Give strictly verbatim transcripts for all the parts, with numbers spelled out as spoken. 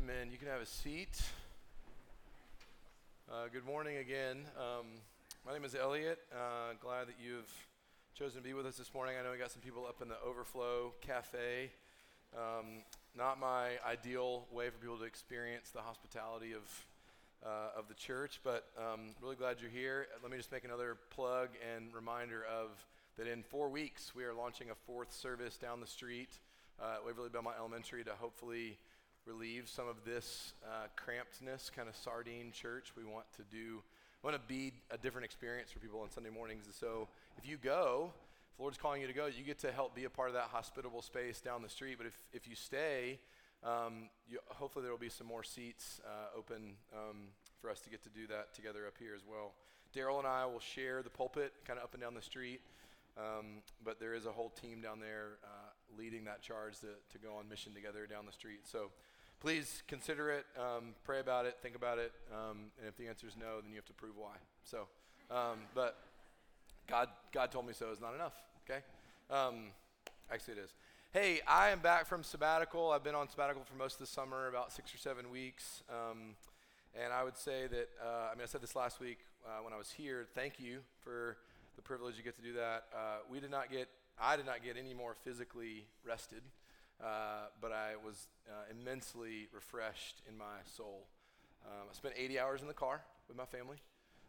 Amen. You can have a seat. Uh, good morning again. Um, my name is Elliot. Uh, glad that you've chosen to be with us this morning. I know we got some people up in the Overflow Cafe. Um, not my ideal way for people to experience the hospitality of uh, of the church, but um, really glad you're here. Let me just make another plug and reminder of that in four weeks we are launching a fourth service down the street uh, at Waverly Belmont Elementary to hopefully relieve some of this uh, crampedness, kind of sardine church. We want to do, we want to be a different experience for people on Sunday mornings. And so if you go, if the Lord's calling you to go, you get to help be a part of that hospitable space down the street. But if, if you stay, um, you, hopefully there will be some more seats uh, open um, for us to get to do that together up here as well. Daryl and I will share the pulpit kind of up and down the street. Um, but there is a whole team down there uh, leading that charge to, to go on mission together down the street. So please consider it, um, pray about it, think about it, um, and if the answer is no, then you have to prove why. So, um, but God, God told me so is not enough, okay? Um, actually it is. Hey, I am back from sabbatical. I've been on sabbatical for most of the summer, about six or seven weeks. Um, and I would say that, uh, I mean, I said this last week uh, when I was here, thank you for the privilege you get to do that. Uh, we did not get, I did not get any more physically rested. Uh, but I was uh, immensely refreshed in my soul. Um, I spent eighty hours in the car with my family,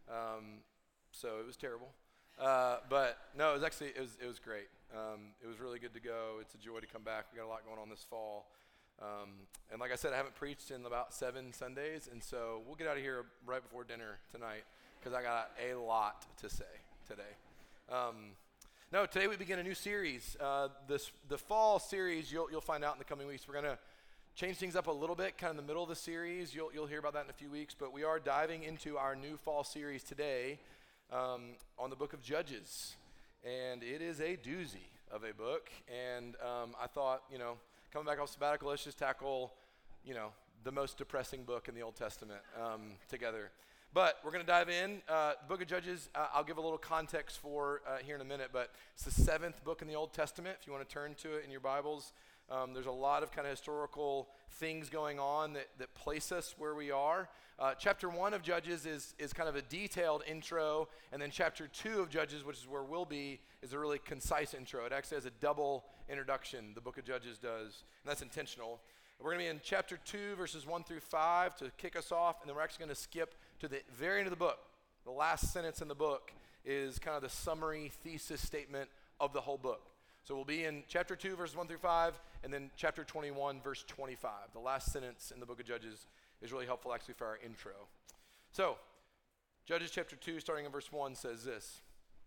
um, so it was terrible. Uh, but no, it was actually it was it was great. Um, it was really good to go. It's a joy to come back. We got a lot going on this fall, um, and like I said, I haven't preached in about seven Sundays, and so we'll get out of here right before dinner tonight because I got a lot to say today. Um, No, today we begin a new series. Uh, this the fall series you'll you'll find out in the coming weeks. We're gonna change things up a little bit, kind of in the middle of the series. You'll you'll hear about that in a few weeks. But we are diving into our new fall series today um, on the book of Judges, and it is a doozy of a book. And um, I thought, you know, coming back off sabbatical, let's just tackle, you know, the most depressing book in the Old Testament um, together. But we're going to dive in. Uh, the book of Judges, uh, I'll give a little context for uh, here in a minute, but it's the seventh book in the Old Testament. If you want to turn to it in your Bibles, um, there's a lot of kind of historical things going on that, that place us where we are. Uh, chapter one of Judges is, is kind of a detailed intro, and then chapter two of Judges, which is where we'll be, is a really concise intro. It actually has a double introduction, the book of Judges does, and that's intentional. We're going to be in chapter two, verses one through five to kick us off, and then we're actually going to skip to the very end of the book. The last sentence in the book is kind of the summary thesis statement of the whole book. So we'll be in chapter two, verses one through five, and then chapter twenty-one, verse twenty-five. The last sentence in the book of Judges is really helpful actually for our intro. So, Judges chapter two, starting in verse one, says this.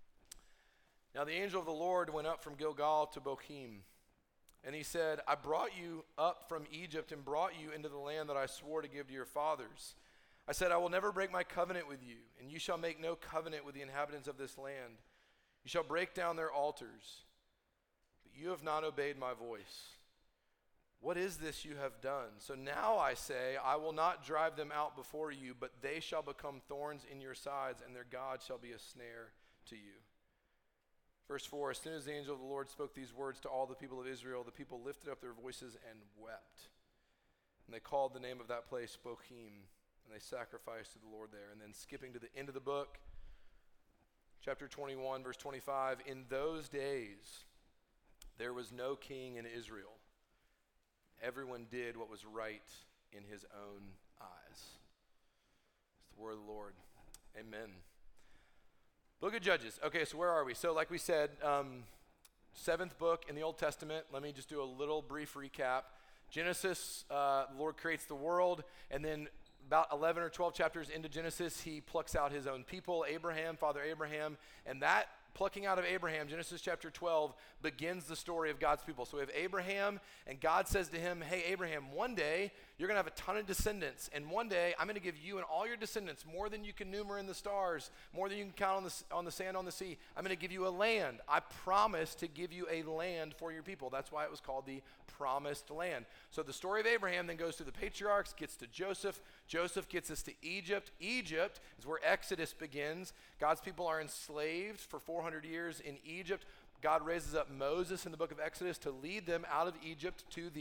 Now the angel of the Lord went up from Gilgal to Bochim. And he said, I brought you up from Egypt and brought you into the land that I swore to give to your fathers. I said, I will never break my covenant with you, and you shall make no covenant with the inhabitants of this land. You shall break down their altars, but you have not obeyed my voice. What is this you have done? So now I say, I will not drive them out before you, but they shall become thorns in your sides, and their God shall be a snare to you. Verse four, as soon as the angel of the Lord spoke these words to all the people of Israel, the people lifted up their voices and wept. And they called the name of that place Bochim, and they sacrificed to the Lord there. And then skipping to the end of the book, chapter twenty-one, verse twenty-five, in those days there was no king in Israel. Everyone did what was right in his own eyes. It's the word of the Lord. Amen. Book of Judges. Okay, so where are we? So like we said, um, seventh book in the Old Testament. Let me just do a little brief recap. Genesis, uh, the Lord creates the world, and then about eleven or twelve chapters into Genesis, he plucks out his own people, Abraham, Father Abraham, and that plucking out of Abraham, Genesis chapter twelve, begins the story of God's people. So we have Abraham, and God says to him, hey, Abraham, one day you're going to have a ton of descendants, and one day I'm going to give you and all your descendants more than you can number in the stars, more than you can count on the, on the sand on the sea. I'm going to give you a land. I promise to give you a land for your people. That's why it was called the promised land. So the story of Abraham then goes through the patriarchs, gets to Joseph. Joseph gets us to Egypt. Egypt is where Exodus begins. God's people are enslaved for four hundred years in Egypt. God raises up Moses in the book of Exodus to lead them out of Egypt to the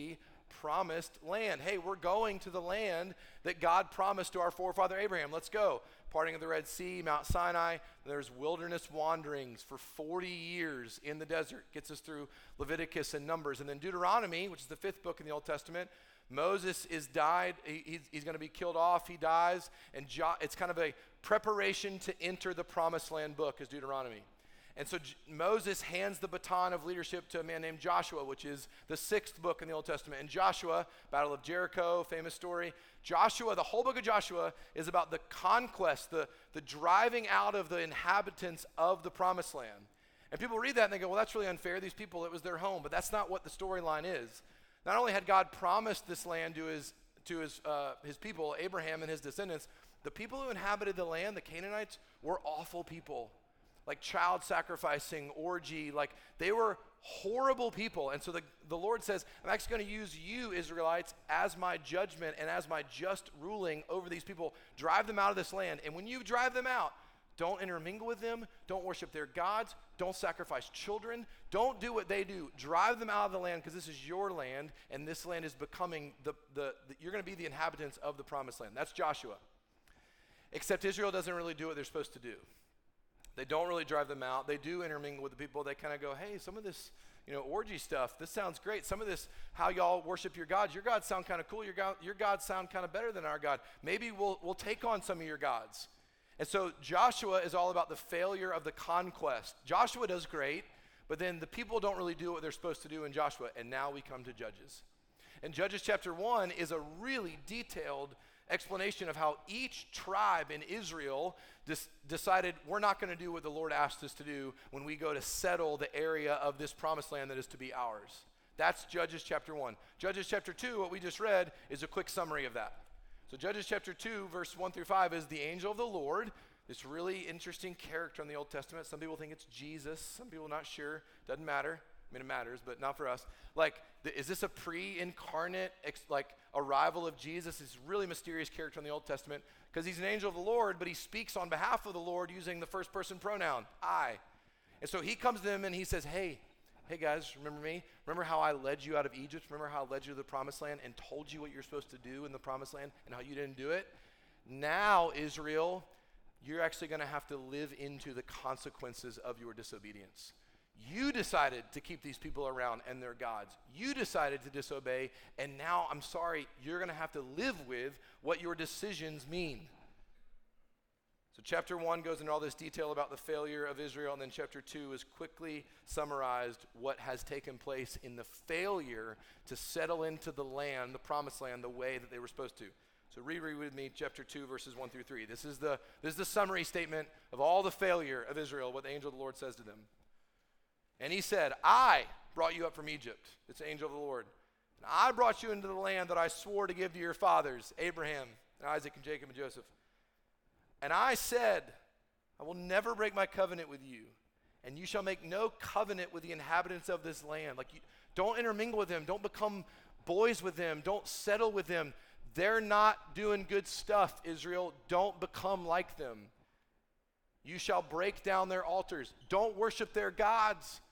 promised land. Hey, we're going to the land that God promised to our forefather Abraham. Let's go. Parting of the Red Sea, Mount Sinai. There's wilderness wanderings for forty years in the desert. Gets us through Leviticus and Numbers. And then Deuteronomy, which is the fifth book in the Old Testament. Moses is died. He, he's, he's going to be killed off. He dies. And jo- it's kind of a preparation to enter the promised land book is Deuteronomy. And so J- Moses hands the baton of leadership to a man named Joshua, which is the sixth book in the Old Testament. And Joshua, Battle of Jericho, famous story. Joshua, the whole book of Joshua is about the conquest, the, the driving out of the inhabitants of the promised land. And people read that and they go, well, that's really unfair. These people, it was their home. But that's not what the storyline is. Not only had God promised this land to his, to his, uh, his people, Abraham and his descendants, the people who inhabited the land, the Canaanites, were awful people. Like child sacrificing, orgy, like they were horrible people. And so the, the Lord says, I'm actually going to use you, Israelites, as my judgment and as my just ruling over these people. Drive them out of this land. And when you drive them out, don't intermingle with them. Don't worship their gods. Don't sacrifice children. Don't do what they do. Drive them out of the land because this is your land, and this land is becoming, the, the, the you're going to be the inhabitants of the promised land. That's Joshua. Except Israel doesn't really do what they're supposed to do. They don't really drive them out. They do intermingle with the people. They kind of go, hey, some of this, you know, orgy stuff, this sounds great. Some of this, how y'all worship your gods, your gods sound kind of cool. Your, God, your gods sound kind of better than our God. Maybe we'll, we'll take on some of your gods. And so Joshua is all about the failure of the conquest. Joshua does great, but then the people don't really do what they're supposed to do in Joshua. And now we come to Judges. And Judges chapter one is a really detailed explanation of how each tribe in Israel dis- decided we're not going to do what the Lord asked us to do when we go to settle the area of this promised land that is to be ours. That's Judges chapter one. Judges chapter two, what we just read, is a quick summary of that. So Judges chapter two, verse one through five is the angel of the Lord, this really interesting character in the Old Testament. Some people think it's Jesus. Some people are not sure. Doesn't matter. I mean, it matters, but not for us. Like, the, is this a pre-incarnate, ex, like, arrival of Jesus? This really mysterious character in the Old Testament because he's an angel of the Lord, but he speaks on behalf of the Lord using the first-person pronoun, I. And so he comes to them and he says, hey, hey guys, remember me? Remember how I led you out of Egypt? Remember how I led you to the promised land and told you what you're supposed to do in the promised land and how you didn't do it? Now, Israel, you're actually going to have to live into the consequences of your disobedience. You decided to keep these people around and their gods. You decided to disobey, and now, I'm sorry, you're going to have to live with what your decisions mean. So chapter one goes into all this detail about the failure of Israel, and then chapter two is quickly summarized what has taken place in the failure to settle into the land, the promised land, the way that they were supposed to. So reread with me chapter two, verses one through three. This is the, this is the summary statement of all the failure of Israel, what the angel of the Lord says to them. And he said, I brought you up from Egypt. It's the angel of the Lord. And I brought you into the land that I swore to give to your fathers, Abraham and Isaac and Jacob and Joseph. And I said, I will never break my covenant with you. And you shall make no covenant with the inhabitants of this land. Like, you, don't intermingle with them. Don't become boys with them. Don't settle with them. They're not doing good stuff, Israel. Don't become like them. You shall break down their altars. Don't worship their gods.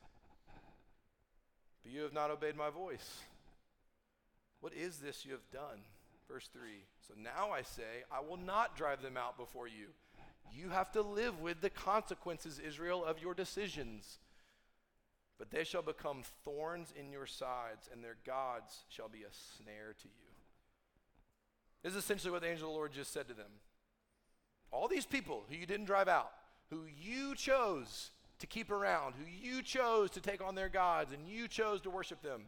But you have not obeyed my voice. What is this you have done? Verse three. So now I say, I will not drive them out before you. You have to live with the consequences, Israel, of your decisions. But they shall become thorns in your sides, and their gods shall be a snare to you. This is essentially what the angel of the Lord just said to them. All these people who you didn't drive out, who you chose to keep around, who you chose to take on their gods, and you chose to worship them.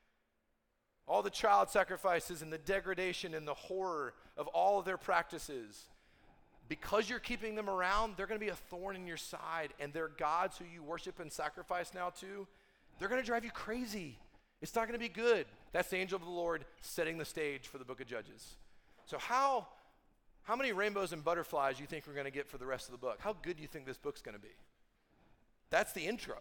All the child sacrifices and the degradation and the horror of all of their practices. Because you're keeping them around, they're going to be a thorn in your side, and their gods who you worship and sacrifice now to, they're going to drive you crazy. It's not going to be good. That's the angel of the Lord setting the stage for the book of Judges. So how, how many rainbows and butterflies do you think we're going to get for the rest of the book? How good do you think this book's going to be? That's the intro,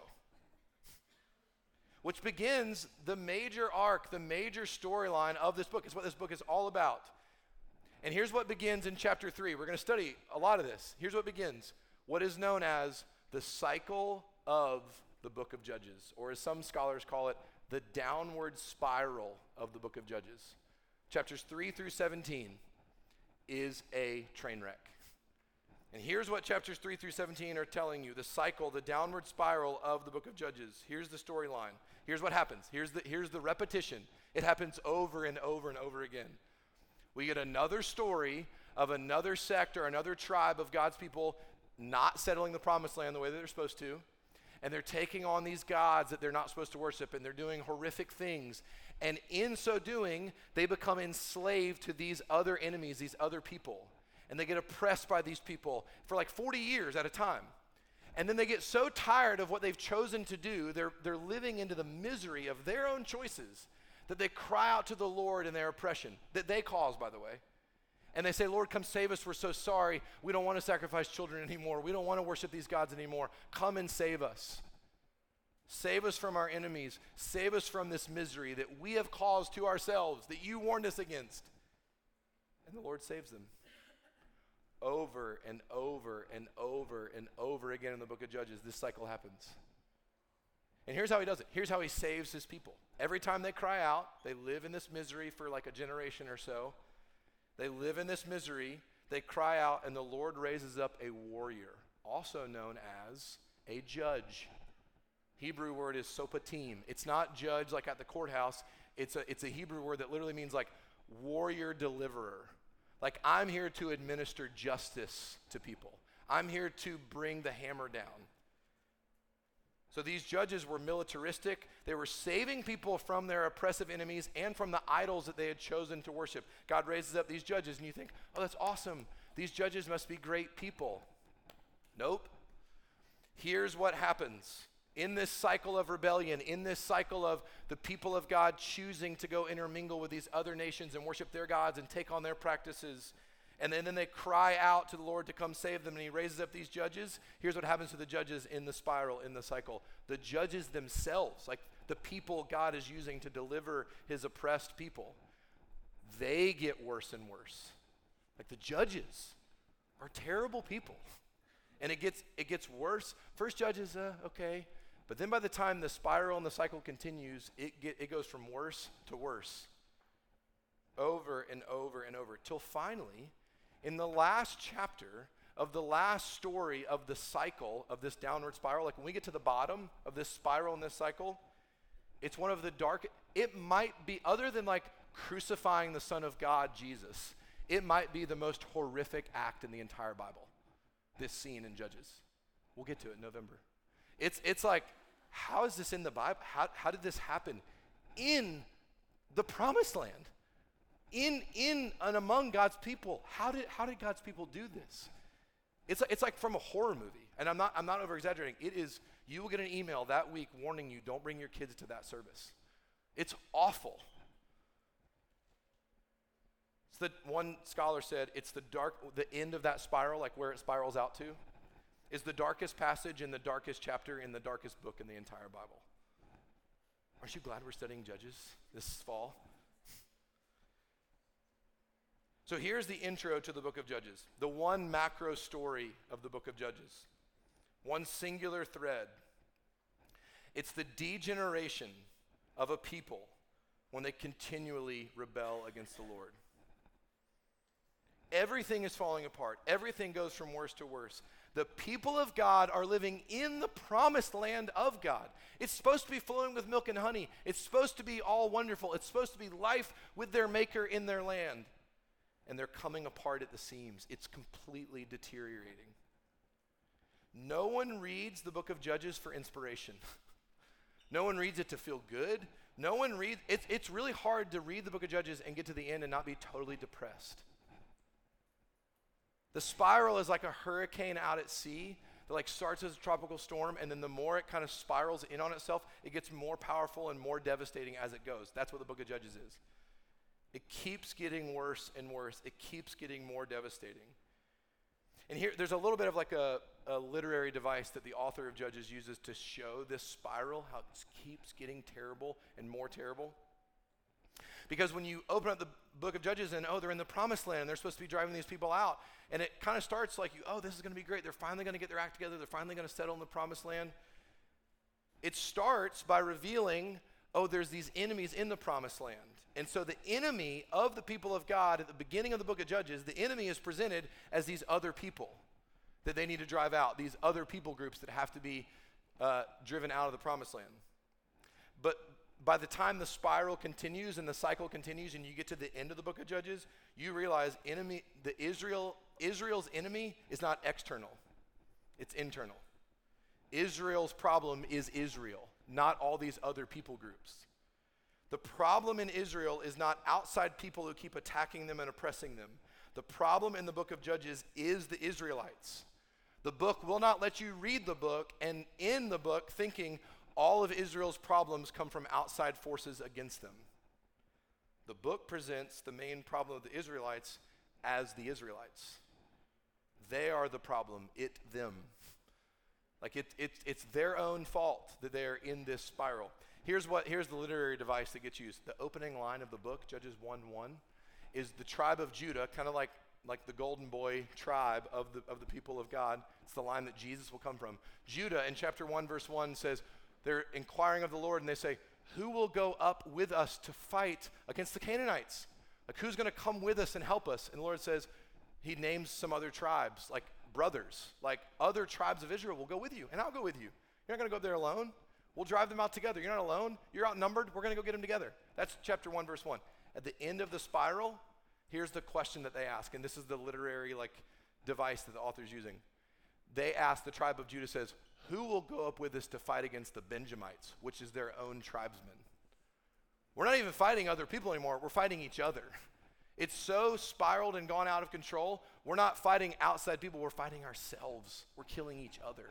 which begins the major arc, the major storyline of this book. It's what this book is all about. And here's what begins in chapter three. We're going to study a lot of this. Here's what begins. What is known as the cycle of the book of Judges, or as some scholars call it, the downward spiral of the book of Judges. Chapters three through seventeen is a train wreck. And here's what chapters three through seventeen are telling you, the cycle, the downward spiral of the book of Judges. Here's the storyline. Here's what happens. Here's the, here's the repetition. It happens over and over and over again. We get another story of another sect or another tribe of God's people not settling the promised land the way that they're supposed to. And they're taking on these gods that they're not supposed to worship, and they're doing horrific things. And in so doing, they become enslaved to these other enemies, these other people. And they get oppressed by these people for like forty years at a time. And then they get so tired of what they've chosen to do, they're, they're living into the misery of their own choices, that they cry out to the Lord in their oppression, that they caused, by the way. And they say, Lord, come save us. We're so sorry. We don't want to sacrifice children anymore. We don't want to worship these gods anymore. Come and save us. Save us from our enemies. Save us from this misery that we have caused to ourselves, that you warned us against. And the Lord saves them. Over and over and over and over again in the book of Judges, this cycle happens. And here's how he does it. Here's how he saves his people. Every time they cry out, they live in this misery for like a generation or so. They live in this misery, they cry out, and the Lord raises up a warrior, also known as a judge. Hebrew word is sopatim. It's not judge like at the courthouse. It's a, it's a Hebrew word that literally means like warrior deliverer. Like, I'm here to administer justice to people. I'm here to bring the hammer down. So these judges were militaristic. They were saving people from their oppressive enemies and from the idols that they had chosen to worship. God raises up these judges, and you think, oh, that's awesome. These judges must be great people. Nope. Here's what happens. In this cycle of rebellion, in this cycle of the people of God choosing to go intermingle with these other nations and worship their gods and take on their practices, and then, then they cry out to the Lord to come save them, and he raises up these judges. Here's what happens to the judges in the spiral, in the cycle. The judges themselves, like the people God is using to deliver his oppressed people, they get worse and worse. Like the judges are terrible people. And it gets it gets worse. First Judges, uh, okay. But then by the time the spiral and the cycle continues, it get, it goes from worse to worse. Over and over and over. Till finally, in the last chapter of the last story of the cycle of this downward spiral, like when we get to the bottom of this spiral and this cycle, it's one of the dark, it might be, other than like crucifying the Son of God, Jesus, it might be the most horrific act in the entire Bible. This scene in Judges. We'll get to it in November. It's it's like, how is this in the Bible? How, how did this happen in the promised land? In in and among God's people. How did how did God's people do this? It's it's like from a horror movie. And I'm not I'm not over exaggerating. It is, you will get an email that week warning you, don't bring your kids to that service. It's awful. That one scholar said it's the dark, the end of that spiral, like where it spirals out to, is the darkest passage in the darkest chapter in the darkest book in the entire Bible. Aren't you glad we're studying Judges this fall? So here's the intro to the book of Judges, the one macro story of the book of Judges, one singular thread. It's the degeneration of a people when they continually rebel against the Lord. Everything is falling apart. Everything goes from worse to worse. The people of God are living in the promised land of God. It's supposed to be flowing with milk and honey. It's supposed to be all wonderful. It's supposed to be life with their maker in their land. And they're coming apart at the seams. It's completely deteriorating. No one reads the book of Judges for inspiration. No one reads it to feel good. No one reads, it's, it's really hard to read the book of Judges and get to the end and not be totally depressed. The spiral is like a hurricane out at sea that like starts as a tropical storm, and then the more it kind of spirals in on itself, it gets more powerful and more devastating as it goes. That's what the book of Judges is. It keeps getting worse and worse. It keeps getting more devastating. And here, there's a little bit of like a, a literary device that the author of Judges uses to show this spiral, how it keeps getting terrible and more terrible. Because when you open up the book of Judges and, oh, they're in the promised land, they're supposed to be driving these people out, and it kind of starts like, you, oh, this is going to be great. They're finally going to get their act together. They're finally going to settle in the promised land. It starts by revealing oh, there's these enemies in the promised land. And so the enemy of the people of God at the beginning of the book of Judges, the enemy is presented as these other people that they need to drive out, these other people groups that have to be uh, driven out of the promised land. But by the time the spiral continues and the cycle continues and you get to the end of the book of Judges, you realize enemy, the Israel, Israel's enemy is not external, it's internal. Israel's problem is Israel, not all these other people groups. The problem in Israel is not outside people who keep attacking them and oppressing them. The problem in the book of Judges is the Israelites. The book will not let you read the book and end the book thinking all of Israel's problems come from outside forces against them. The book presents the main problem of the Israelites as the Israelites. They are the problem, it, them. Like it, it, it's their own fault that they're in this spiral. Here's what. Here's the literary device that gets used. The opening line of the book, Judges one one, is the tribe of Judah, kind of like, like the golden boy tribe of the, of the people of God. It's the line that Jesus will come from. Judah in chapter one, verse one says, they're inquiring of the Lord, and they say, who will go up with us to fight against the Canaanites? Like, who's going to come with us and help us? And the Lord says, he names some other tribes, like brothers, like other tribes of Israel will go with you, and I'll go with you. You're not going to go there alone. We'll drive them out together. You're not alone. You're outnumbered. We're going to go get them together. That's chapter one, verse one. At the end of the spiral, here's the question that they ask, and this is the literary like device that the author's using. They ask, the tribe of Judah says, who will go up with us to fight against the Benjamites, which is their own tribesmen? We're not even fighting other people anymore. We're fighting each other. It's so spiraled and gone out of control. We're not fighting outside people. We're fighting ourselves. We're killing each other.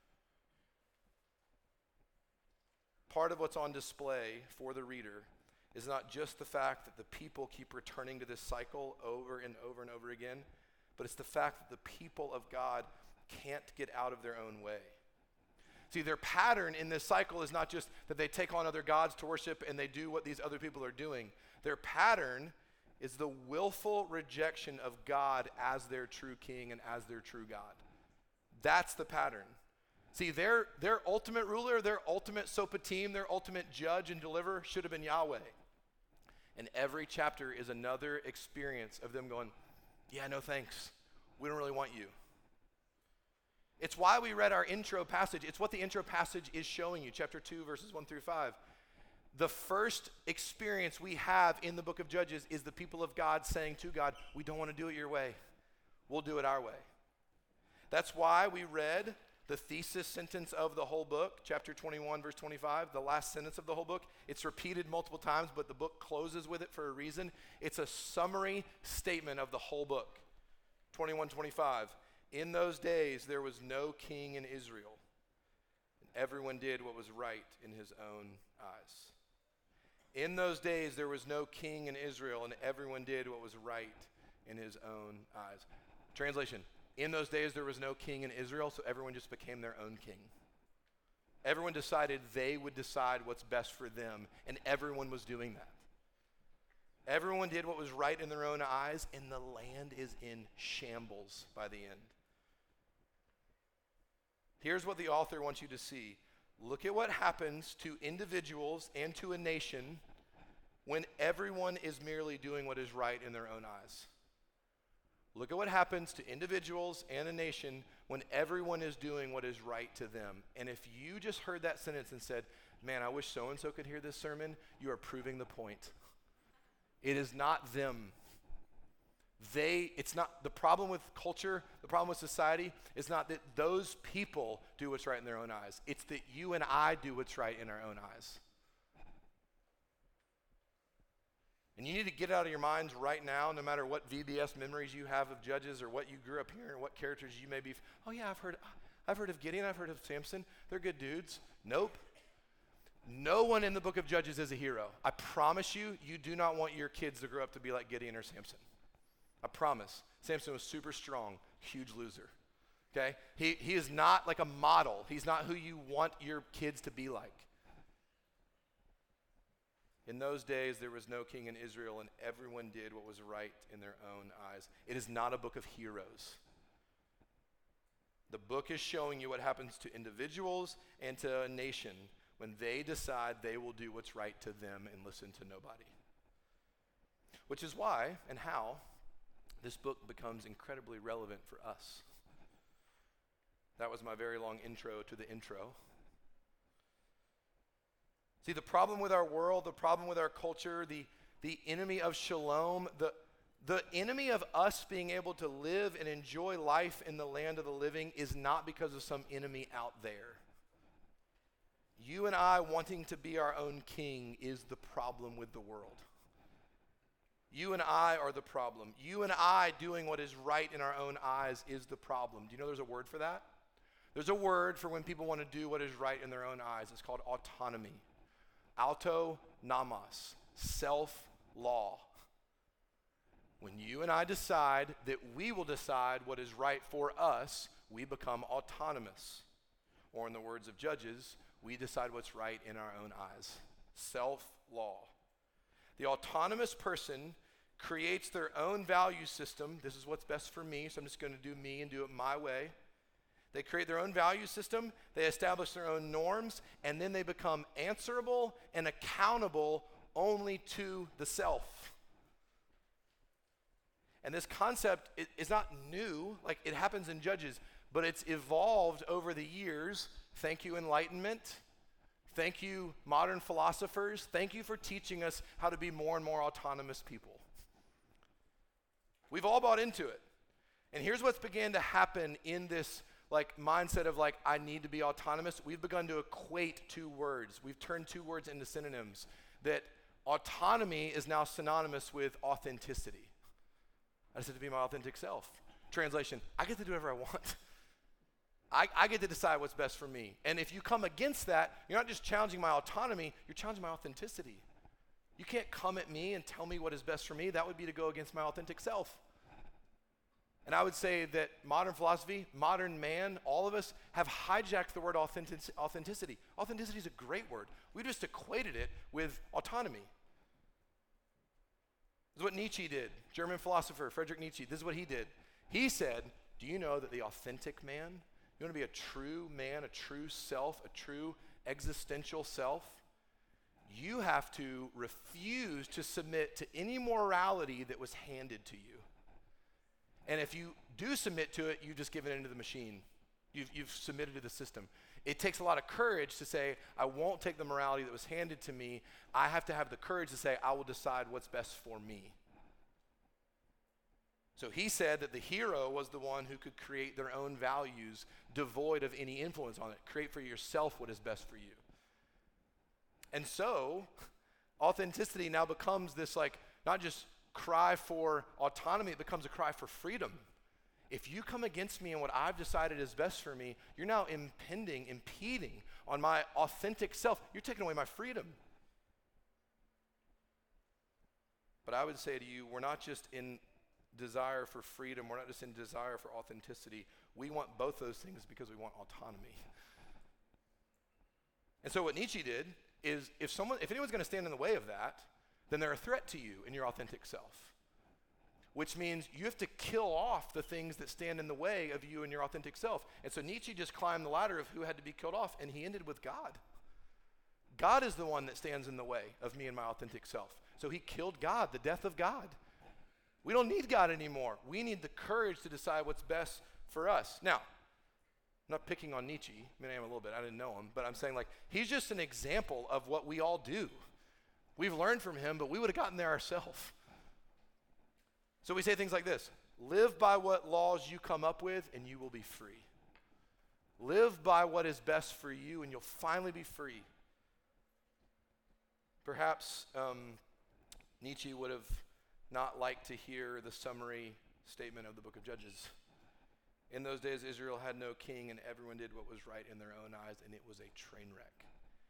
Part of what's on display for the reader is not just the fact that the people keep returning to this cycle over and over and over again, but it's the fact that the people of God can't get out of their own way. See, their pattern in this cycle is not just that they take on other gods to worship and they do what these other people are doing. Their pattern is the willful rejection of God as their true king and as their true God. That's the pattern. See, their, their ultimate ruler, their ultimate sopatim, their ultimate judge and deliverer should have been Yahweh. And every chapter is another experience of them going, yeah, no thanks. We don't really want you. It's why we read our intro passage. It's what the intro passage is showing you, chapter two, verses one through five. The first experience we have in the book of Judges is the people of God saying to God, we don't want to do it your way. We'll do it our way. That's why we read the thesis sentence of the whole book, chapter twenty-one, verse twenty-five, the last sentence of the whole book. It's repeated multiple times, but the book closes with it for a reason. It's a summary statement of the whole book. twenty-one twenty-five. In those days, there was no king in Israel, and everyone did what was right in his own eyes. In those days, there was no king in Israel, and everyone did what was right in his own eyes. Translation, in those days, there was no king in Israel, so everyone just became their own king. Everyone decided they would decide what's best for them, and everyone was doing that. Everyone did what was right in their own eyes, and the land is in shambles by the end. Here's what the author wants you to see. Look at what happens to individuals and to a nation when everyone is merely doing what is right in their own eyes. Look at what happens to individuals and a nation when everyone is doing what is right to them. And if you just heard that sentence and said, man, I wish so-and-so could hear this sermon, you are proving the point. It is not them. They, it's not, the problem with culture, the problem with society is not that those people do what's right in their own eyes. It's that you and I do what's right in our own eyes. And you need to get out of your minds right now, no matter what V B S memories you have of Judges or what you grew up hearing or what characters you may be. Oh yeah, I've heard, I've heard of Gideon, I've heard of Samson. They're good dudes. Nope. No one in the book of Judges is a hero. I promise you, you do not want your kids to grow up to be like Gideon or Samson. I promise. Samson was super strong, huge loser. Okay? He, he is not like a model. He's not who you want your kids to be like. In those days, there was no king in Israel, and everyone did what was right in their own eyes. It is not a book of heroes. The book is showing you what happens to individuals and to a nation when they decide they will do what's right to them and listen to nobody. Which is why and how this book becomes incredibly relevant for us. That was my very long intro to the intro. See, the problem with our world, the problem with our culture, the, the enemy of shalom, the, the enemy of us being able to live and enjoy life in the land of the living is not because of some enemy out there. You and I wanting to be our own king is the problem with the world. You and I are the problem. You and I doing what is right in our own eyes is the problem. Do you know there's a word for that? There's a word for when people want to do what is right in their own eyes. It's called autonomy. Autonomos, self-law. When you and I decide that we will decide what is right for us, we become autonomous. Or in the words of Judges, we decide what's right in our own eyes. Self-law. The autonomous person creates their own value system. This is what's best for me, so I'm just going to do me and do it my way. They create their own value system, they establish their own norms, and then they become answerable and accountable only to the self. And this concept is not new, like it happens in Judges, but it's evolved over the years. Thank you, Enlightenment. Thank you, modern philosophers. Thank you for teaching us how to be more and more autonomous people. We've all bought into it. And here's what's began to happen in this like mindset of like, I need to be autonomous. We've begun to equate two words. We've turned two words into synonyms. That autonomy is now synonymous with authenticity. I just have to be my authentic self. Translation, I get to do whatever I want. I, I get to decide what's best for me. And if you come against that, you're not just challenging my autonomy, you're challenging my authenticity. You can't come at me and tell me what is best for me. That would be to go against my authentic self. And I would say that modern philosophy, modern man, all of us have hijacked the word authentic, authenticity. Authenticity is a great word. We just equated it with autonomy. This is what Nietzsche did, German philosopher Friedrich Nietzsche. This is what he did. He said, do you know that the authentic man, you want to be a true man, a true self, a true existential self? You have to refuse to submit to any morality that was handed to you. And if you do submit to it, you've just given into the machine. You've, you've submitted to the system. It takes a lot of courage to say, I won't take the morality that was handed to me. I have to have the courage to say, I will decide what's best for me. So he said that the hero was the one who could create their own values devoid of any influence on it. Create for yourself what is best for you. And so authenticity now becomes this like, not just cry for autonomy, it becomes a cry for freedom. If you come against me and what I've decided is best for me, you're now impending, impeding on my authentic self. You're taking away my freedom. But I would say to you, we're not just in desire for freedom, we're not just in desire for authenticity. We want both those things because we want autonomy. And so what Nietzsche did is if someone, if anyone's going to stand in the way of that, then they're a threat to you and your authentic self. Which means you have to kill off the things that stand in the way of you and your authentic self. And so Nietzsche just climbed the ladder of who had to be killed off, and he ended with God. God is the one that stands in the way of me and my authentic self. So he killed God, the death of God. We don't need God anymore. We need the courage to decide what's best for us. Now, I'm not picking on Nietzsche. I mean, I am a little bit. I didn't know him. But I'm saying, like, he's just an example of what we all do. We've learned from him, but we would have gotten there ourselves. So we say things like this: live by what laws you come up with and you will be free. Live by what is best for you and you'll finally be free. Perhaps um, Nietzsche would have not liked to hear the summary statement of the book of Judges. In those days, Israel had no king and everyone did what was right in their own eyes, and it was a train wreck.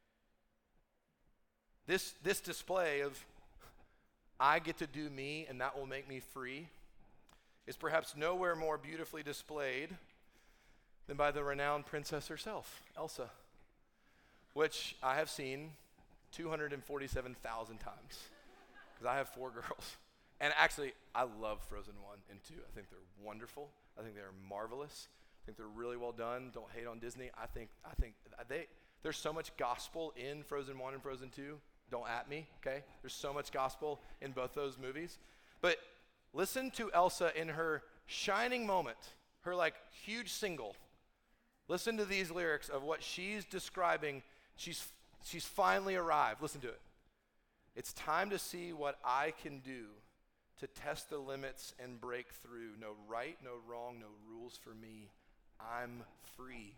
This, this display of I get to do me and that will make me free is perhaps nowhere more beautifully displayed than by the renowned princess herself, Elsa, which I have seen two hundred forty-seven thousand times because I have four girls. And actually, I love Frozen one and two. I think they're wonderful. I think they're marvelous. I think they're really well done. Don't hate on Disney. I think I think they There's so much gospel in Frozen one and Frozen two. Don't at me, okay? There's so much gospel in both those movies. But listen to Elsa in her shining moment, her like huge single. Listen to these lyrics of what she's describing. She's she's finally arrived. Listen to it. It's time to see what I can do to test the limits and break through. No right, no wrong, no rules for me. I'm free.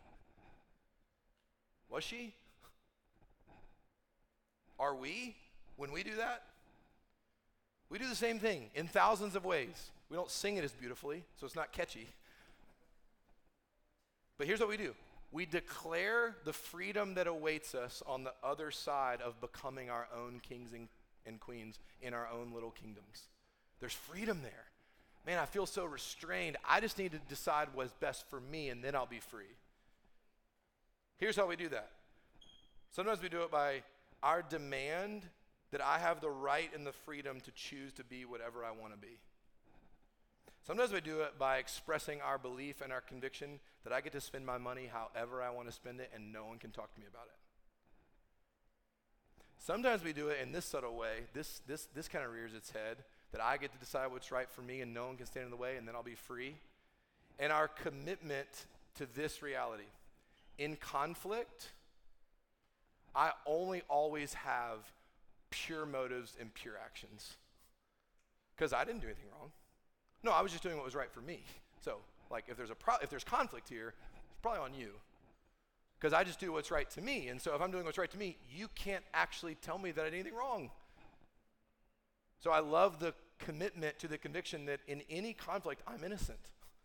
Was she? Are we? When we do that? We do the same thing in thousands of ways. We don't sing it as beautifully, so it's not catchy. But here's what we do. We declare the freedom that awaits us on the other side of becoming our own kings and, and queens in our own little kingdoms. There's freedom there. Man, I feel so restrained. I just need to decide what's best for me, and then I'll be free. Here's how we do that. Sometimes we do it by our demand that I have the right and the freedom to choose to be whatever I want to be. Sometimes we do it by expressing our belief and our conviction that I get to spend my money however I want to spend it and no one can talk to me about it. Sometimes we do it in this subtle way, this, this, this kind of rears its head, that I get to decide what's right for me and no one can stand in the way and then I'll be free. And our commitment to this reality. In conflict, I only always have pure motives and pure actions. Because I didn't do anything wrong. No, I was just doing what was right for me. So, like, if there's a pro- if there's conflict here, it's probably on you. Because I just do what's right to me. And so if I'm doing what's right to me, you can't actually tell me that I did anything wrong. So I love the commitment to the conviction that in any conflict, I'm innocent.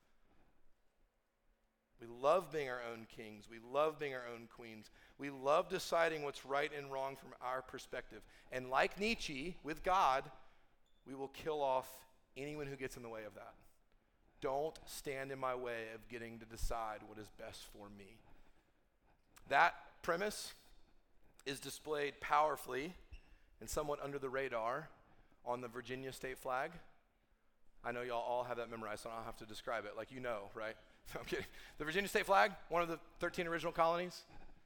We love being our own kings. We love being our own queens. We love deciding what's right and wrong from our perspective. And like Nietzsche, with God, we will kill off anyone who gets in the way of that. Don't stand in my way of getting to decide what is best for me. That premise is displayed powerfully and somewhat under the radar on the Virginia state flag. I know y'all all have that memorized, so I don't have to describe it. Like, you know, right? I'm kidding. The Virginia state flag, one of the thirteen original colonies.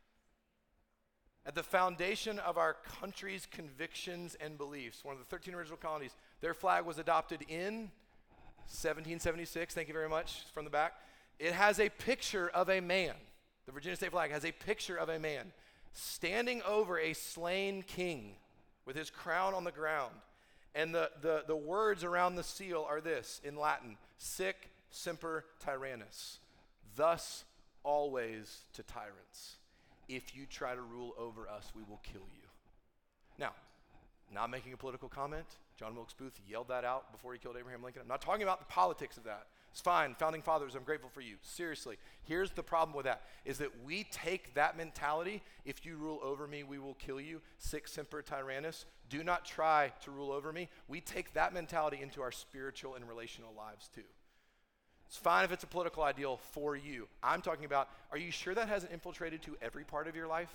At the foundation of our country's convictions and beliefs, one of the thirteen original colonies, their flag was adopted in seventeen seventy-six. Thank you very much, from the back. It has a picture of a man. The Virginia state flag has a picture of a man standing over a slain king with his crown on the ground. And the, the, the words around the seal are this, in Latin, sic semper tyrannis, thus always to tyrants. If you try to rule over us, we will kill you. Now, not making a political comment. John Wilkes Booth yelled that out before he killed Abraham Lincoln. I'm not talking about the politics of that. It's fine, founding fathers, I'm grateful for you. Seriously, here's the problem with that, is that we take that mentality, if you rule over me, we will kill you, sic semper tyrannis, do not try to rule over me. We take that mentality into our spiritual and relational lives too. It's fine if it's a political ideal for you. I'm talking about, are you sure that hasn't infiltrated to every part of your life?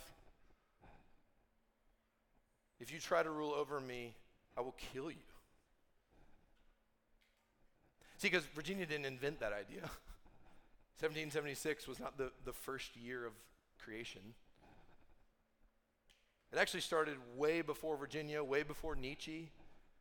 If you try to rule over me, I will kill you. See, because Virginia didn't invent that idea. seventeen seventy-six was not the, the first year of creation. It actually started way before Virginia, way before Nietzsche.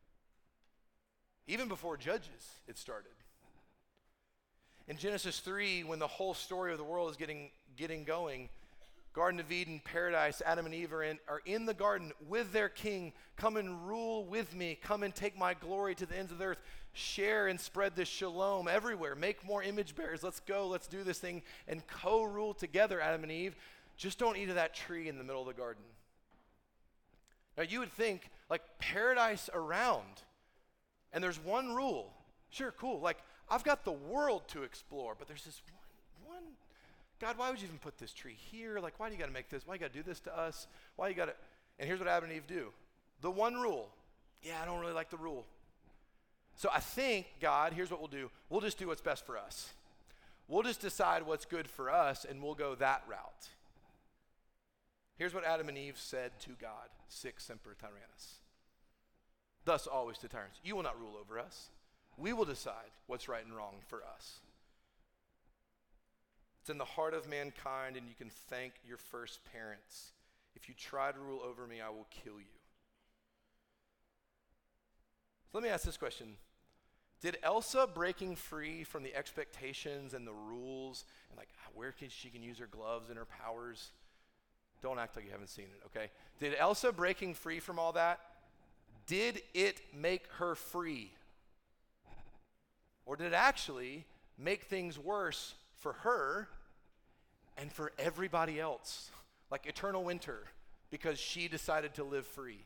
Even before Judges, it started. In Genesis three, when the whole story of the world is getting, getting going, Garden of Eden, paradise, Adam and Eve are in, are in the garden with their king. Come and rule with me. Come and take my glory to the ends of the earth. Share and spread this shalom everywhere. Make more image bearers. Let's go. Let's do this thing and co-rule together, Adam and Eve. Just don't eat of that tree in the middle of the garden. Now you would think, like, paradise around, and there's one rule. Sure, cool. Like, I've got the world to explore, but there's this one, one God, why would you even put this tree here? Like, why do you got to make this? Why you got to do this to us? Why you got to? And here's what Adam and Eve do. The one rule. Yeah, I don't really like the rule. So I think, God, here's what we'll do. We'll just do what's best for us. We'll just decide what's good for us, and we'll go that route. Here's what Adam and Eve said to God. Sic semper tyrannis. Thus always to tyrants. You will not rule over us. We will decide what's right and wrong for us. It's in the heart of mankind, and you can thank your first parents. If you try to rule over me, I will kill you. So let me ask this question. Did Elsa breaking free from the expectations and the rules and like where can she can use her gloves and her powers? Don't act like you haven't seen it, okay? Did Elsa breaking free from all that, did it make her free? Or did it actually make things worse for her and for everybody else? Like eternal winter because she decided to live free.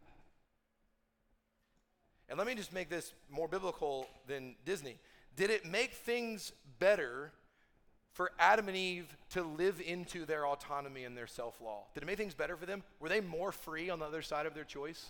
And let me just make this more biblical than Disney. Did it make things better for Adam and Eve to live into their autonomy and their self-law? Did it make things better for them? Were they more free on the other side of their choice?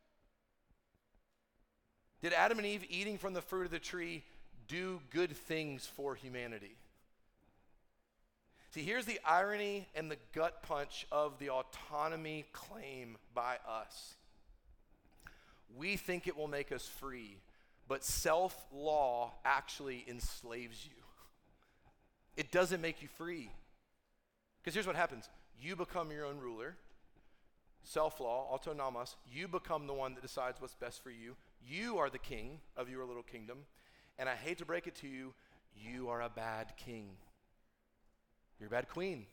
Did Adam and Eve eating from the fruit of the tree do good things for humanity? See, here's the irony and the gut punch of the autonomy claim by us. We think it will make us free, but self-law actually enslaves you. It doesn't make you free. Because here's what happens. You become your own ruler. Self-law, autonomos. You become the one that decides what's best for you. You are the king of your little kingdom. And I hate to break it to you, you are a bad king. You're a bad queen.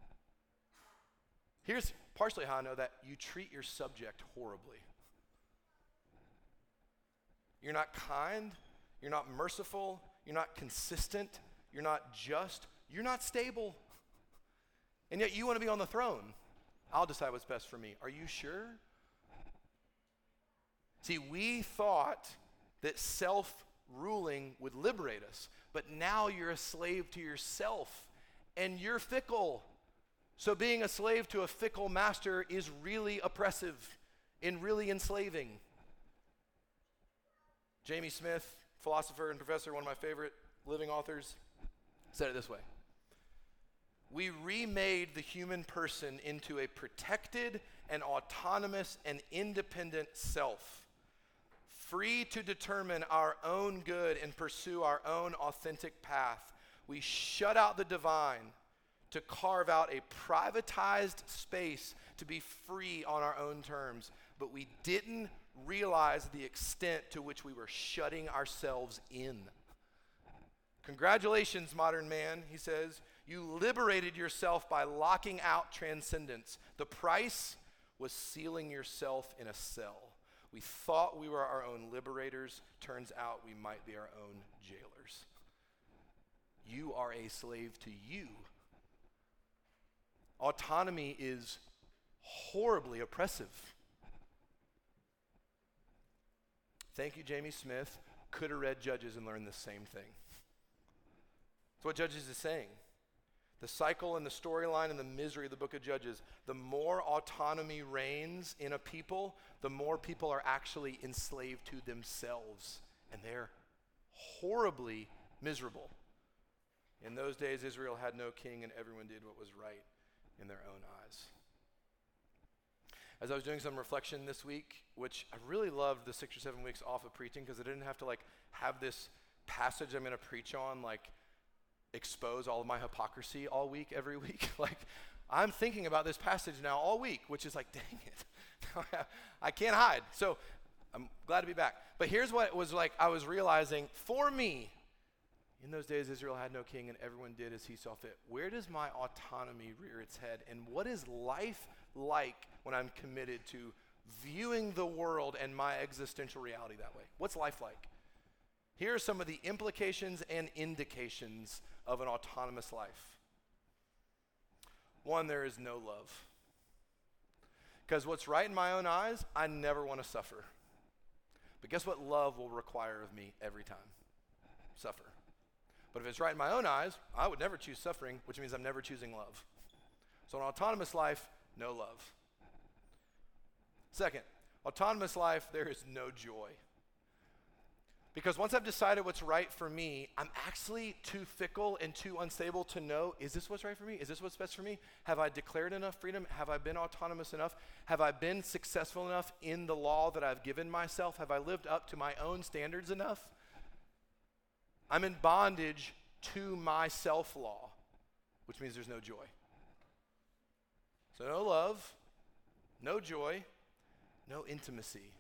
Here's partially how I know that. You treat your subject horribly. You're not kind, you're not merciful, you're not consistent, you're not just, you're not stable. And yet you want to be on the throne. I'll decide what's best for me. Are you sure? See, we thought that self-ruling would liberate us, but now you're a slave to yourself, and you're fickle. So being a slave to a fickle master is really oppressive and really enslaving. Jamie Smith, philosopher and professor, one of my favorite living authors, said it this way. We remade the human person into a protected and autonomous and independent self, free to determine our own good and pursue our own authentic path. We shut out the divine to carve out a privatized space to be free on our own terms, but we didn't realize the extent to which we were shutting ourselves in. Congratulations, modern man, he says. You liberated yourself by locking out transcendence. The price was sealing yourself in a cell. We thought we were our own liberators. Turns out we might be our own jailers. You are a slave to you. Autonomy is horribly oppressive. Thank you, Jamie Smith. Could have read Judges and learned the same thing. That's what Judges is saying. The cycle and the storyline and the misery of the book of Judges, the more autonomy reigns in a people, the more people are actually enslaved to themselves. And they're horribly miserable. In those days, Israel had no king and everyone did what was right in their own eyes. As I was doing some reflection this week, which I really loved the six or seven weeks off of preaching because I didn't have to like have this passage I'm going to preach on like expose all of my hypocrisy all week, every week. Like I'm thinking about this passage now all week, which is like, dang it, I can't hide. So I'm glad to be back. But here's what it was like I was realizing for me, in those days Israel had no king and everyone did as he saw fit. Where does my autonomy rear its head? And what is life like when I'm committed to viewing the world and my existential reality that way? What's life like? Here are some of the implications and indications of an autonomous life. One, there is no love. Because what's right in my own eyes, I never want to suffer. But guess what love will require of me every time? Suffer. But if it's right in my own eyes, I would never choose suffering, which means I'm never choosing love. So an autonomous life, no love. Second, autonomous life, there is no joy. Because once I've decided what's right for me, I'm actually too fickle and too unstable to know, is this what's right for me? Is this what's best for me? Have I declared enough freedom? Have I been autonomous enough? Have I been successful enough in the law that I've given myself? Have I lived up to my own standards enough? I'm in bondage to my self-law. which means there's no joy. So no love, no joy, no intimacy.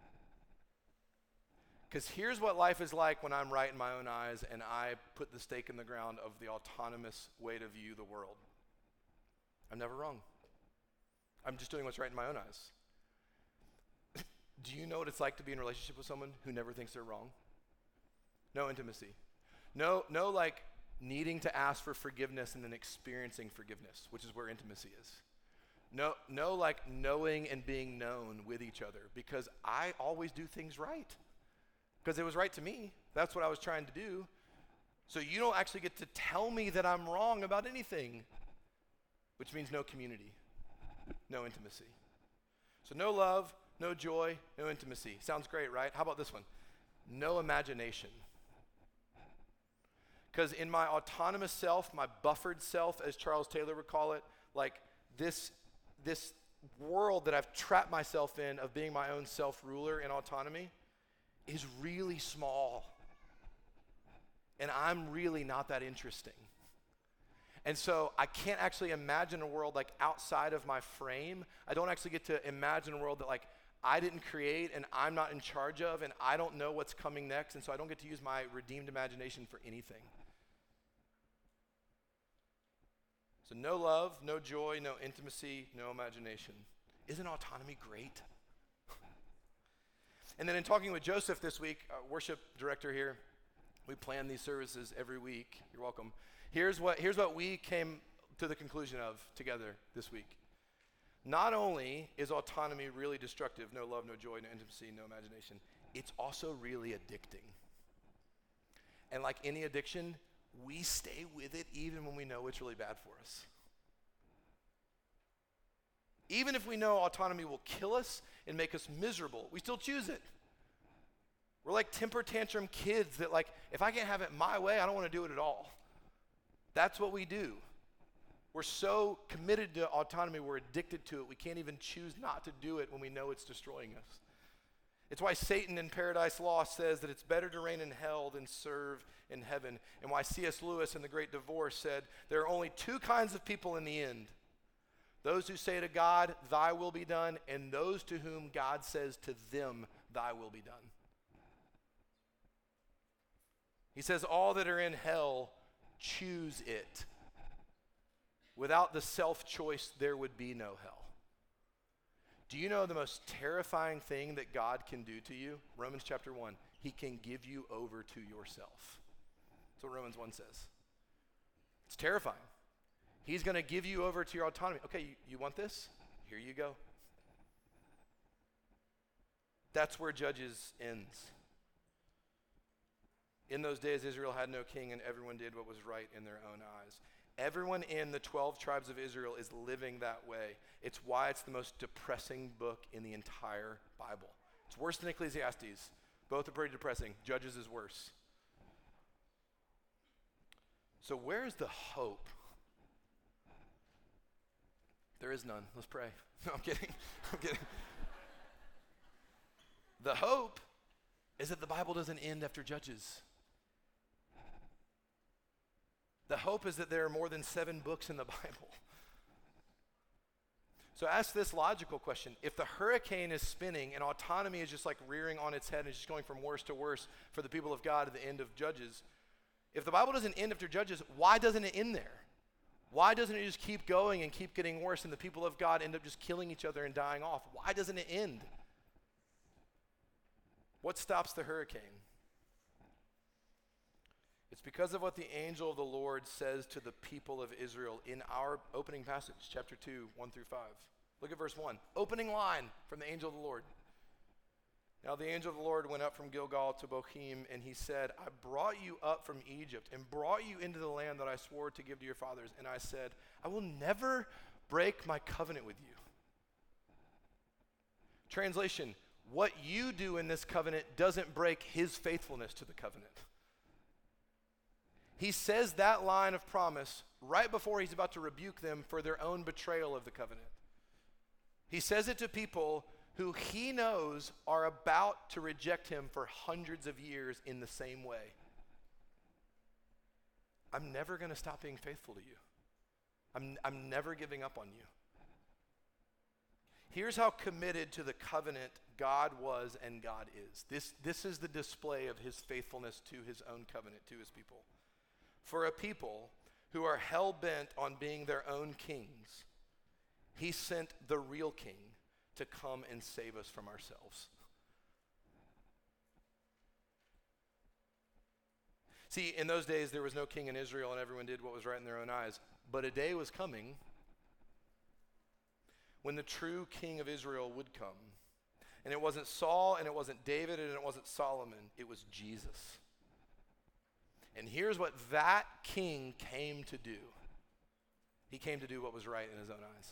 Because here's what life is like when I'm right in my own eyes and I put the stake in the ground of the autonomous way to view the world. I'm never wrong. I'm just doing what's right in my own eyes. Do you know what it's like to be in a relationship with someone who never thinks they're wrong? No intimacy. No, no like needing to ask for forgiveness and then experiencing forgiveness, which is where intimacy is. No, no like knowing and being known with each other because I always do things right. Because it was right to me. That's what I was trying to do. So you don't actually get to tell me that I'm wrong about anything, which means no community, no intimacy. So no love, no joy, no intimacy. Sounds great, right? How about this one? No imagination. Because in my autonomous self, my buffered self, as Charles Taylor would call it, like this, this world that I've trapped myself in of being my own self-ruler in autonomy is really small. And I'm really not that interesting. And so I can't actually imagine a world like outside of my frame. I don't actually get to imagine a world that like I didn't create and I'm not in charge of and I don't know what's coming next. And so I don't get to use my redeemed imagination for anything. So no love, no joy, no intimacy, no imagination. Isn't autonomy great? And then in talking with Joseph this week, our worship director here, we plan these services every week. You're welcome. Here's what, here's what we came to the conclusion of together this week. Not only is autonomy really destructive, no love, no joy, no intimacy, no imagination, it's also really addicting. And like any addiction, we stay with it even when we know it's really bad for us. Even if we know autonomy will kill us and make us miserable, we still choose it. We're like temper tantrum kids that like, if I can't have it my way, I don't want to do it at all. That's what we do. We're so committed to autonomy, we're addicted to it. We can't even choose not to do it when we know it's destroying us. It's why Satan in Paradise Lost says that it's better to reign in hell than serve in heaven. And why C S Lewis in The Great Divorce said, there are only two kinds of people in the end. Those who say to God, thy will be done, and those to whom God says to them, thy will be done. He says all that are in hell choose it. Without the self-choice, there would be no hell. Do you know the most terrifying thing that God can do to you? Romans chapter one, he can give you over to yourself. That's what Romans one says. It's terrifying. He's going to give you over to your autonomy. Okay, you, you want this? Here you go. That's where Judges ends. In those days, Israel had no king, and everyone did what was right in their own eyes. Everyone in the twelve tribes of Israel is living that way. It's why it's the most depressing book in the entire Bible. It's worse than Ecclesiastes. Both are pretty depressing. Judges is worse. So where's the hope? There is none. Let's pray. No, I'm kidding. I'm kidding. The hope is that the Bible doesn't end after Judges. The hope is that there are more than seven books in the Bible. So ask this logical question. If the hurricane is spinning and autonomy is just like rearing on its head and it's just going from worse to worse for the people of God at the end of Judges, if the Bible doesn't end after Judges, why doesn't it end there? Why doesn't it just keep going and keep getting worse and the people of God end up just killing each other and dying off? Why doesn't it end? What stops the hurricane? It's because of what the angel of the Lord says to the people of Israel in our opening passage, chapter two, one through five. Look at verse one. Opening line from the angel of the Lord. Now the angel of the Lord went up from Gilgal to Bochim, and he said, I brought you up from Egypt and brought you into the land that I swore to give to your fathers. And I said, I will never break my covenant with you. Translation, what you do in this covenant doesn't break his faithfulness to the covenant. He says that line of promise right before he's about to rebuke them for their own betrayal of the covenant. He says it to people who he knows are about to reject him for hundreds of years in the same way. I'm never going to stop being faithful to you. I'm, I'm never giving up on you. Here's how committed to the covenant God was and God is. This, this is the display of his faithfulness to his own covenant, to his people. For a people who are hell-bent on being their own kings, he sent the real king to come and save us from ourselves. See, in those days, there was no king in Israel, and everyone did what was right in their own eyes. But a day was coming when the true king of Israel would come. And it wasn't Saul, and it wasn't David, and it wasn't Solomon. It was Jesus. And here's what that king came to do. He came to do what was right in his own eyes.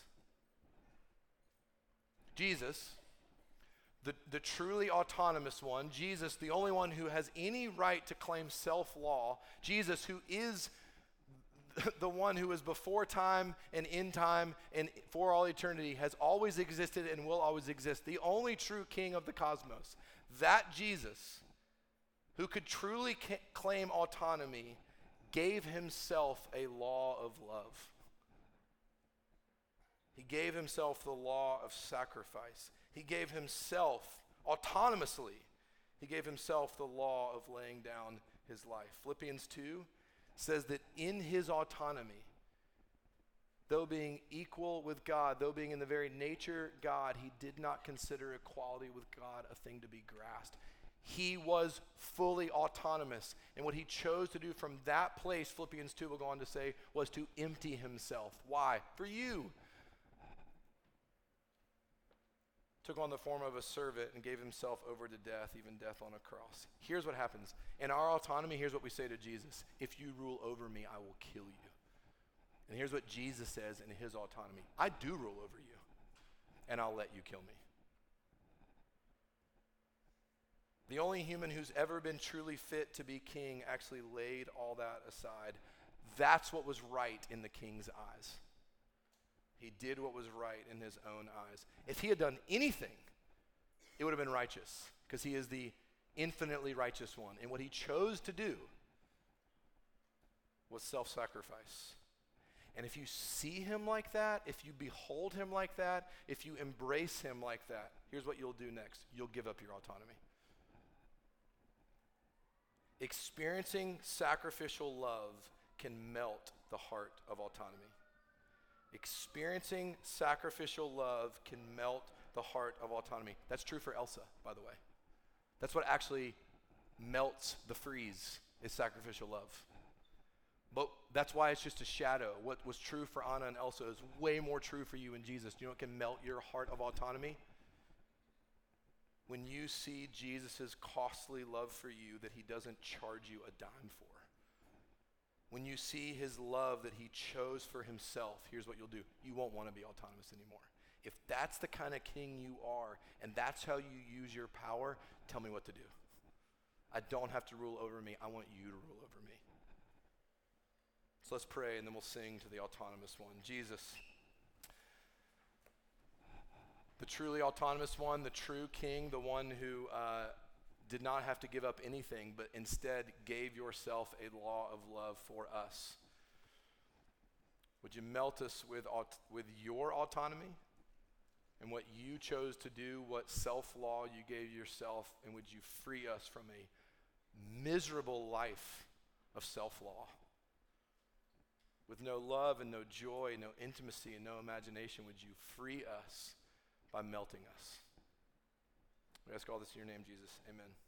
Jesus, the, the truly autonomous one, Jesus, the only one who has any right to claim self-law, Jesus, who is the one who is before time and in time and for all eternity, has always existed and will always exist, the only true king of the cosmos, that Jesus, who could truly ca- claim autonomy, gave himself a law of love. He gave himself the law of sacrifice. He gave himself, autonomously, he gave himself the law of laying down his life. Philippians two says that in his autonomy, though being equal with God, though being in the very nature God, he did not consider equality with God a thing to be grasped. He was fully autonomous. And what he chose to do from that place, Philippians two will go on to say, was to empty himself. Why? For you. Took on the form of a servant and gave himself over to death, even death on a cross. Here's what happens. In our autonomy, here's what we say to Jesus. If you rule over me, I will kill you. And here's what Jesus says in his autonomy. I do rule over you, and I'll let you kill me. The only human who's ever been truly fit to be king actually laid all that aside. That's what was right in the king's eyes. He did what was right in his own eyes. If he had done anything, it would have been righteous, because he is the infinitely righteous one. And what he chose to do was self-sacrifice. And if you see him like that, if you behold him like that, if you embrace him like that, here's what you'll do next. You'll give up your autonomy. Experiencing sacrificial love can melt the heart of autonomy. Experiencing sacrificial love can melt the heart of autonomy. That's true for Elsa, by the way. That's what actually melts the freeze, is sacrificial love. But that's why it's just a shadow. What was true for Anna and Elsa is way more true for you and Jesus. Do you know what can melt your heart of autonomy? When you see Jesus' costly love for you that he doesn't charge you a dime for. When you see his love that he chose for himself, here's what you'll do. You won't want to be autonomous anymore. If that's the kind of king you are, and that's how you use your power, tell me what to do. I don't have to rule over me. I want you to rule over me. So let's pray, and then we'll sing to the autonomous one. Jesus, the truly autonomous one, the true king, the one who uh, did not have to give up anything, but instead gave yourself a law of love for us. Would you melt us with, aut- with your autonomy and what you chose to do, what self-law you gave yourself, and would you free us from a miserable life of self-law? With no love and no joy, no intimacy and no imagination, would you free us by melting us? We ask all this in your name, Jesus. Amen.